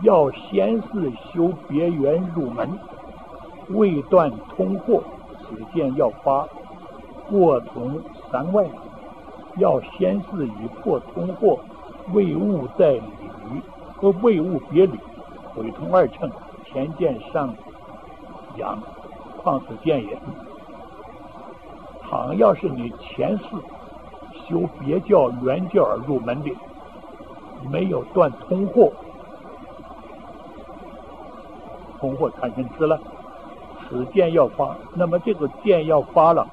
要先是修别缘入门，未断通惑，此见要发，过从三外。要先是以破通惑，未悟在理和未悟别理，毁通二乘，前见上扬，况此见也。倘要是你前世修别教原教而入门的，没有断通惑，通惑产生知了，此见要发，那么这个见要发了，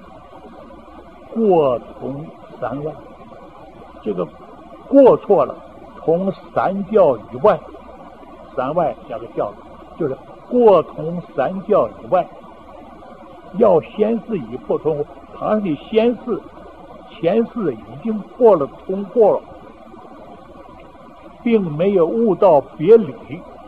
过从三外，这个过错了，从三教以外，三外加个教，就是过从三教以外。要先是以破通惑，倘若你前世已经破了通惑了，并没有悟到别理，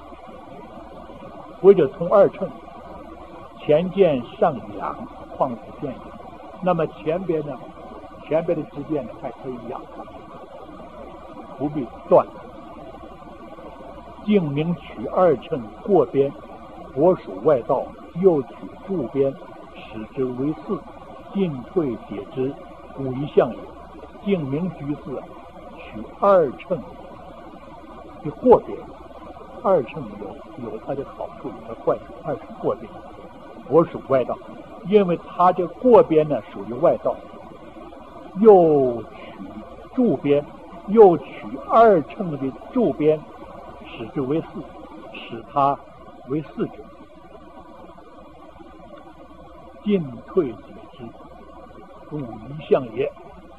或者从二乘，前见上扬，况此见也。那么前边的知见呢，还可以养，不必断。净明取二乘过边，我属外道，又取住边，使之为四，进退解之，无一相也。净明居士取二乘的过边，二乘有它的好处，有它坏处。二乘过边，我属外道，因为它这过边呢属于外道，又取住边，又取二乘的住边，使之为四，使它为四者，进退解之，无一相也。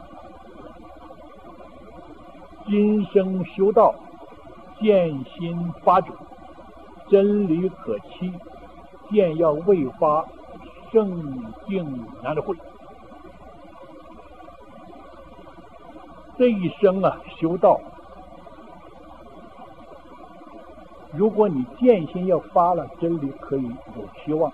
今生修道，见心发者，真理可期，见要未发，圣境难会。这一生修道，如果你见心要发了，真理可以有希望；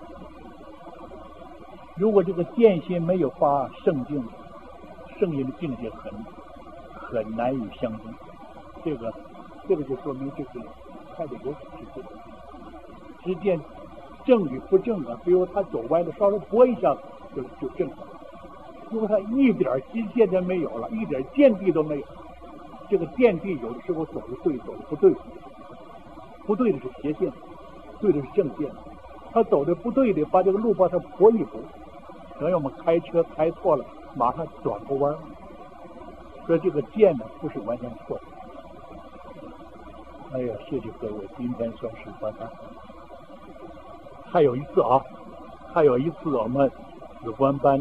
如果这个见心没有发，圣境的境界很难以相争。这个就说明这个还得有知见正与不正比如他走歪了，稍微拨一下就正了。如果他一点知见都没有了，一点见地都没有，这个见地有的时候走的对，走的不对，不对的是邪见，对的是正见。他走的不对的，把这个路把它拨一拨，等于我们开车开错了，马上转个弯。所以这个见呢，不是完全错的。哎呀，谢谢各位，今天算是完蛋。还有一次我们紫观班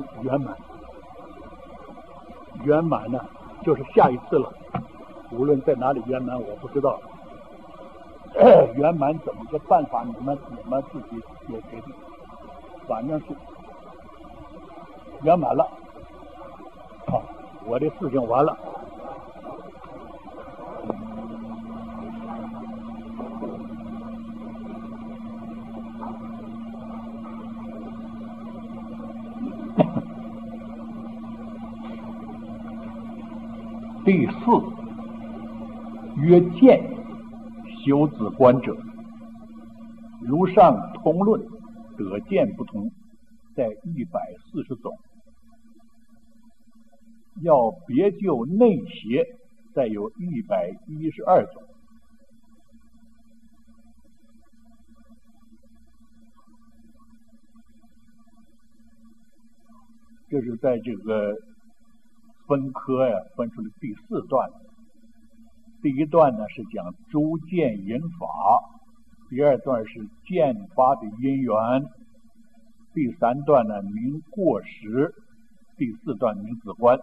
圆满呢，就是下一次了。无论在哪里圆满，我不知道。圆满怎么个办法，你们自己也决定。反正是圆满了，好，我的事情完了。第四，曰见修止观者，如上通论得见不同，在140种，要别就内邪，再有112种。这是在这个分科分出了第4段。第一段呢是讲诸见因法，第二段是见法的因缘，第三段呢明过失，第4段明止观。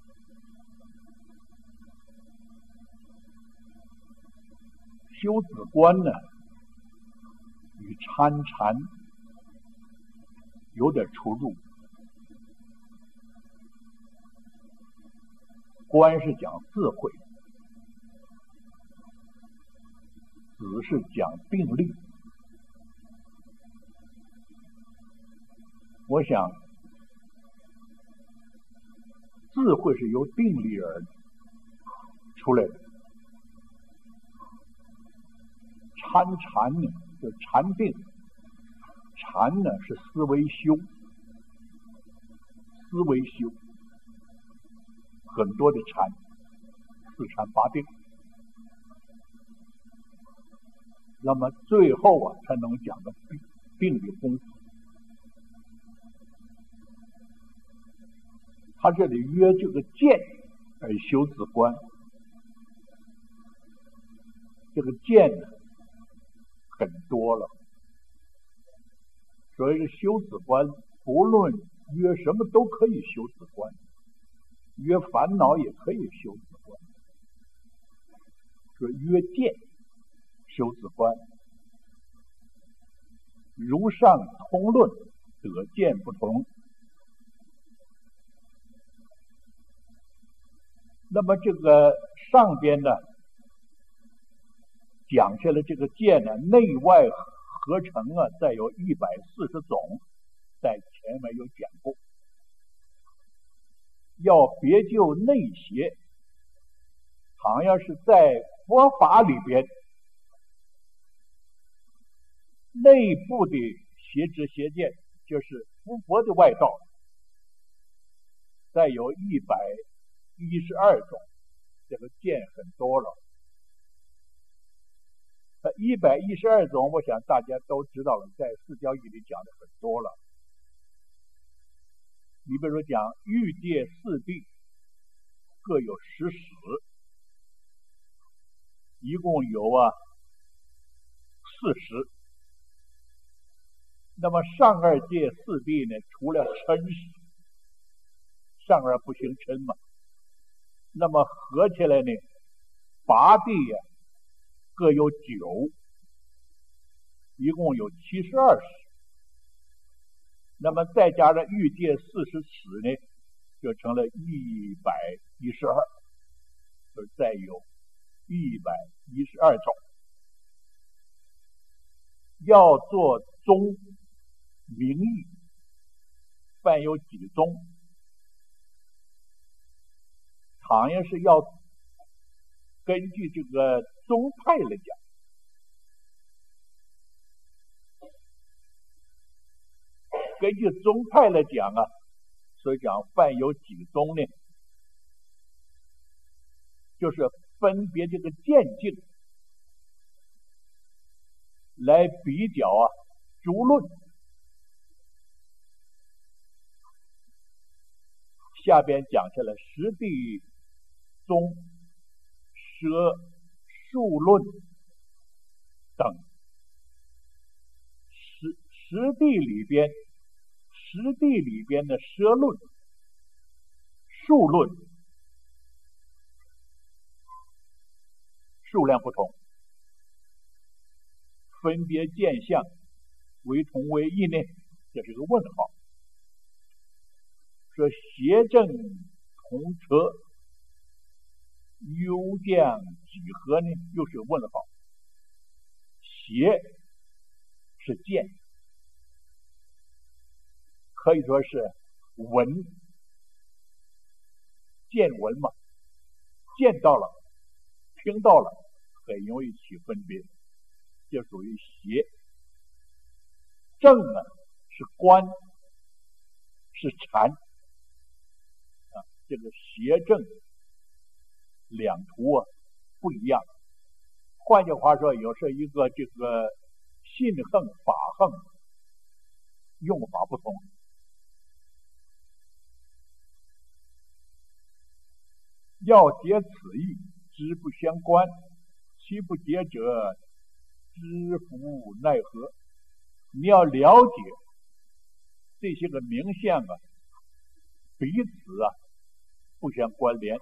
修止观呢与参禅有点出入。观是讲智慧，止是讲定力。我想智慧是由定力而出来的， 贪禅呢，就禅定。禅呢是思维修，思维修，很多的禅，四禅八定。那么最后啊，才能讲到定的功夫。他这里约这个见而修止观，这个见呢很多了，所以这修止观不论约什么都可以修止观，约烦恼也可以修止观，说约见修止观，如上通论得见不同。那么这个上边呢讲下来这个见呢，内外合成啊，再有140种，在前面有讲过。要别就内邪，好像是在佛法里边内部的邪知邪见，就是佛的外道，再有112种，这个见很多了。112种，我想大家都知道了，在四教义里讲的很多了。你比如说讲欲界四谛各有10使，一共有40。那么上二界四谛呢，除了嗔使，上二不行嗔嘛，那么合起来呢，8谛各有9，一共有72使。那么再加上欲界40使呢，就成了112，就是再有112种。要做宗名义，凡有几宗，好像是要根据这个宗派来讲。根据宗派来讲啊，所以讲凡有几宗呢，就是分别这个见境来比较诸论。下边讲下来十地宗、舍数论等。十地里边的舍论、数论数量不同，分别见相为同为异呢，这是个问号。说邪正同彻幽降几何呢，又是个问号。邪是见，可以说是闻，见闻嘛，见到了，听到了，很容易起分别，就属于邪。正呢是观，是禅。这个邪正两途不一样。换句话说，有时一个这个信横法横用法不同。要解此意，知不相关，其不解者，知夫奈何？你要了解这些个名相彼此不相关联。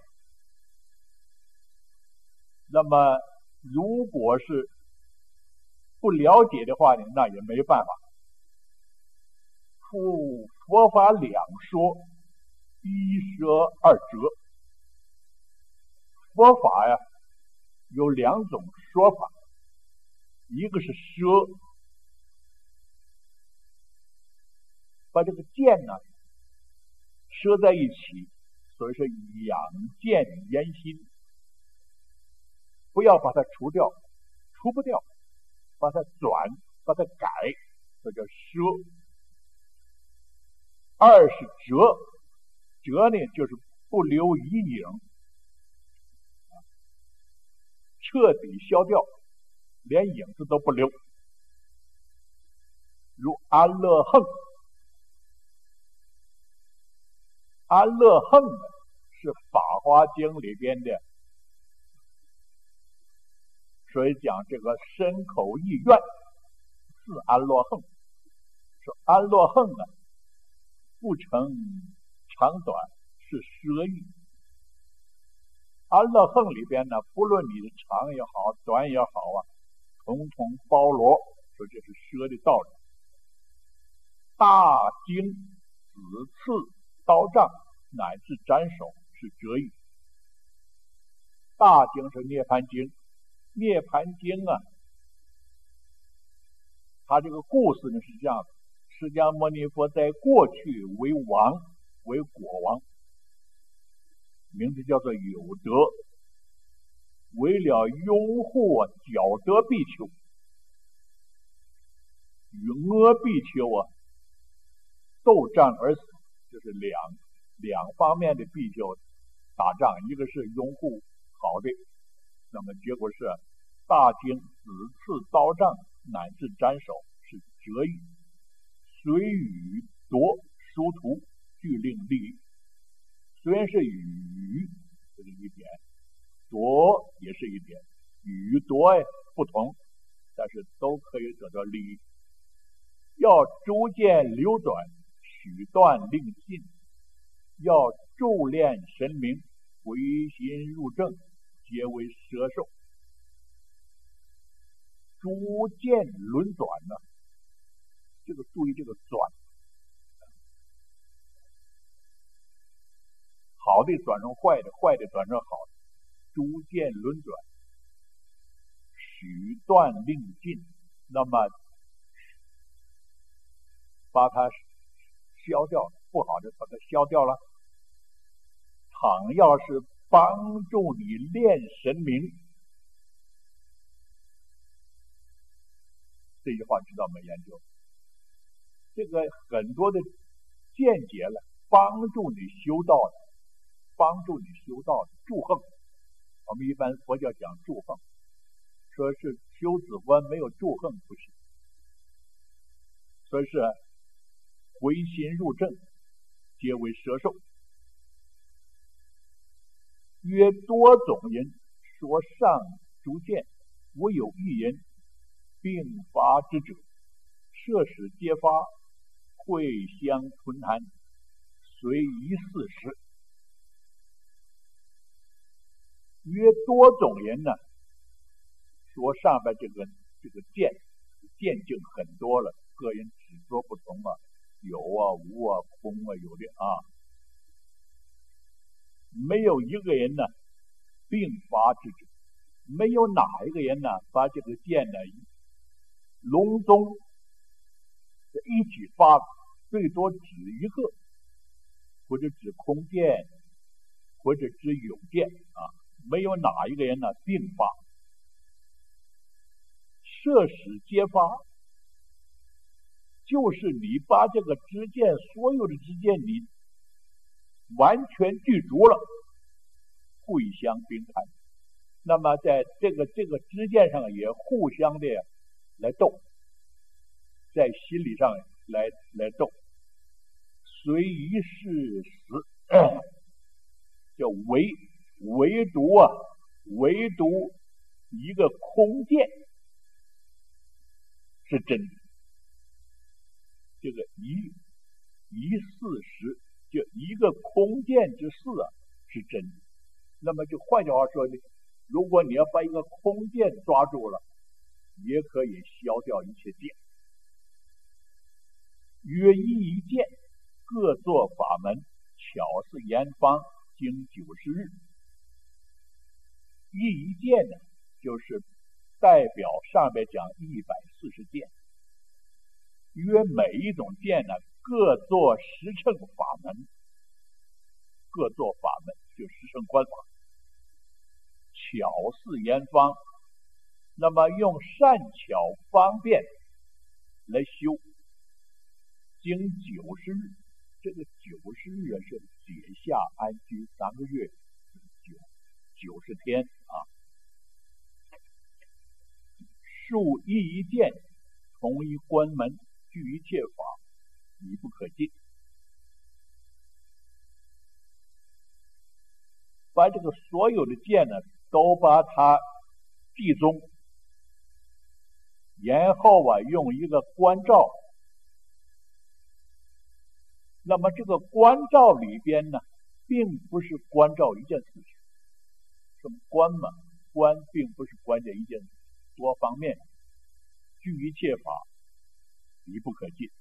那么如果是不了解的话呢，那也没办法。复佛法两说，一舍二折。佛法有两种说法，一个是舍，把这个见舍在一起，所以说养见言心，不要把它除掉，除不掉。 把它转，把它改，这叫舍。二是折，折呢就是不留一影，彻底消掉，连影子都不留。如安乐横，安乐横是《法华经》里边的，所以讲这个身口意愿是安乐横，说安乐横啊，不成长短，是舍意。安乐横里边呢，不论你的长也好，短也好啊，统统包罗，说这是舍的道理。大经、子次、刀杖乃至斩首是折意。大经是涅槃经，涅槃经啊，它这个故事呢是这样的：释迦牟尼佛在过去为王，为国王，名字叫做有德，为了拥护角德比丘与阿比丘啊斗战而死，就是两方面的比丘打仗，一个是拥护好的，那么结果是大经、子次、刀杖乃至斩首是折意。随与夺殊途，俱令利益。虽然是与，这是一点，夺也是一点，与夺不同，但是都可以得到利益。要逐渐流转，许断令尽，要助练神明，回心入正，皆为舍受。逐渐轮转呢，这个注意这个转，好的转成坏的，坏的转成好的，逐渐轮转，许断令尽，那么把它消掉，不好的把它消掉了。倘要是帮助你练神明，这句话知道没？研究这个很多的见解了，帮助你修道的，帮助你修道的助横，我们一般佛教讲助横，说是修止观没有助横不行，所以是回心入正，皆为舍受。曰多种人，说上逐渐，无有一人并发之者，摄使皆发，会相存谈，随一四时。约多种人呢，说上边这个见境很多了，个人只说不同啊，有啊无啊空啊有的啊，没有一个人呢并发之者，没有哪一个人呢把这个见呢笼中一起发，最多指一个，或者指空见，或者指有见啊，没有哪一个人呢并发。摄使皆发，就是你把这个知见，所有的知见你完全具足了，互相并谈，那么在这个知见上也互相的来斗，在心理上来斗，随一事实，叫唯独一个空见是真的，这个一事实，就一个空见之事啊是真的。那么就换句话说呢，如果你要把一个空见抓住了，也可以消掉一切见。约一见，各作法门，巧似严方，经90日。一见呢，就是代表上边讲140见。约每一种见呢，各作实乘法门，各作法门就实乘观法，巧似严方， 那么用善巧方便来修，经90日，这个90日是解下安居3个月，90天啊。树一见，从一关门，具一切法，已不可进。把这个所有的剑呢，都把它集中，然后用一个关照。那么这个关照里边呢，并不是关照一件事情。什么关嘛？关并不是关键一件事，多方面，具一切法，已不可进。